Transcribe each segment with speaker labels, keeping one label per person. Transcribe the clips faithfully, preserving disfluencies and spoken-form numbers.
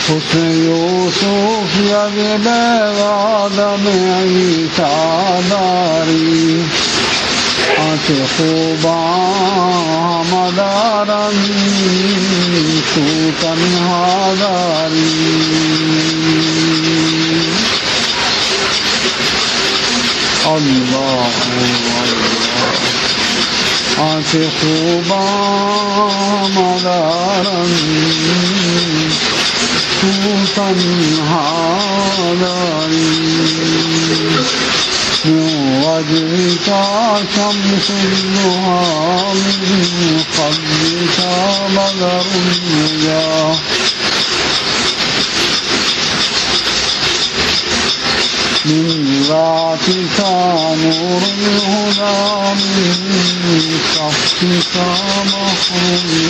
Speaker 1: حسن یوسف ید بیضا دم عیسیٰ داری آنچ خوباں مدارن تو تنہا داری اللہ آنچ خوباں مدارن تو تنہا داری وجهك شمس الضحى من قبلك بدر النجا من ذاتك نور الهدى من كفك بحر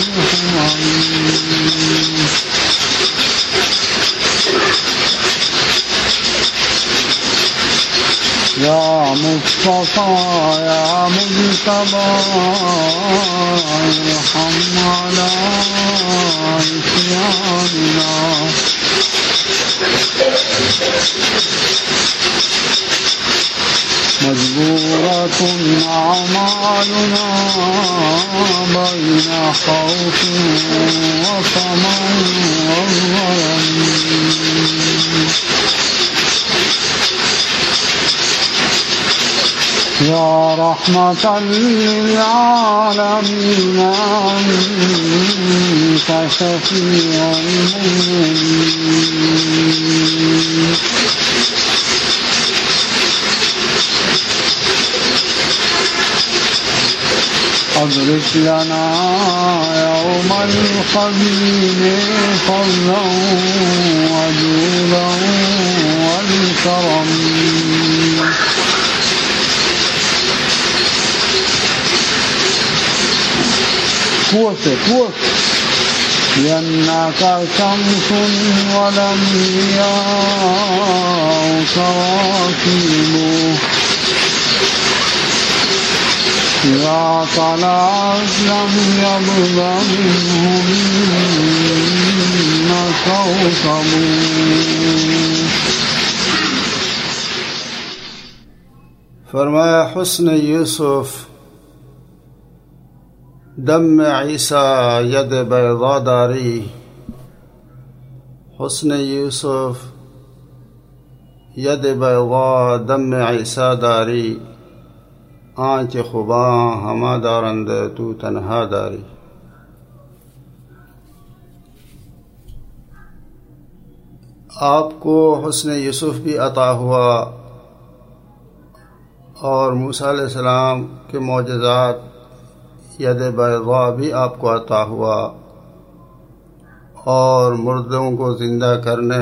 Speaker 1: الحمام یا مصطفیٰ یا مجتبیٰ ارحم علی عصیاننا مجبورۃ اعمالنا بین خوف وطمع وظلم یا رحمة للعالمین انت شفیع المذنبین أدرك لنا يوم القديم فضلا وجودا والكرم قوة قوة لأنك شمس والأنبياء كواكب إذا طلعت لم يبق منهن كوكب
Speaker 2: فرمایا حسن یوسف دم عیسیٰ ید بیضا داری حسن یوسف ید بیضا دم عیسیٰ داری آنچ خوباں ہما دارند تو تنہا داری آپ کو حسن یوسف بھی عطا ہوا اور موسیٰ علیہ السلام کے معجزات ید بیضا بھی آپ کو عطا ہوا اور مردوں کو زندہ کرنے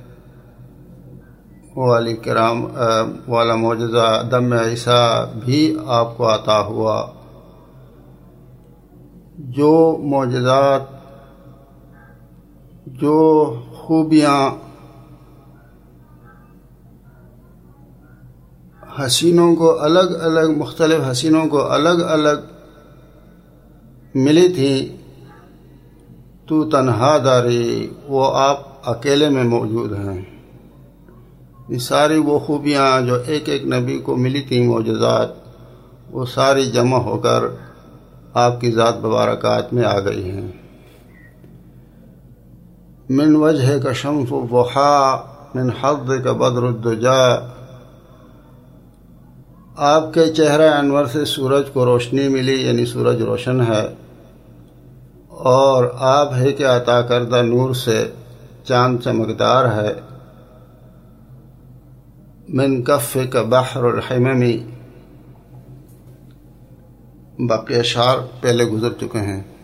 Speaker 2: والی کرام والا معجزہ دم عیسیٰ بھی آپ کو عطا ہوا. جو معجزات جو خوبیاں حسینوں کو الگ الگ مختلف حسینوں کو الگ الگ ملی تھی تو تنہا داری وہ آپ اکیلے میں موجود ہیں. یہ ساری وہ خوبیاں جو ایک ایک نبی کو ملی تھیں معجزات وہ ساری جمع ہو کر آپ کی ذات مبارکات میں آ گئی ہیں. من وجہ کا شمس الضحیٰ من حظ کا بدر الدجا آپ کے چہرہ انور سے سورج کو روشنی ملی یعنی سورج روشن ہے اور آپ ہے کہ عطا کردہ نور سے چاند چمکدار ہے. من کف کا بحر الحممی باقی اشعار پہلے گزر چکے ہیں.